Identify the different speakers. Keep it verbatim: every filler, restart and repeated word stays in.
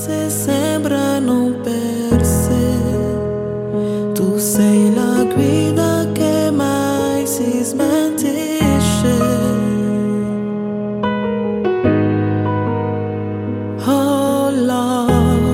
Speaker 1: cose sembrano perse. Tu sei la guida che mai si smentisce. Oh Lord,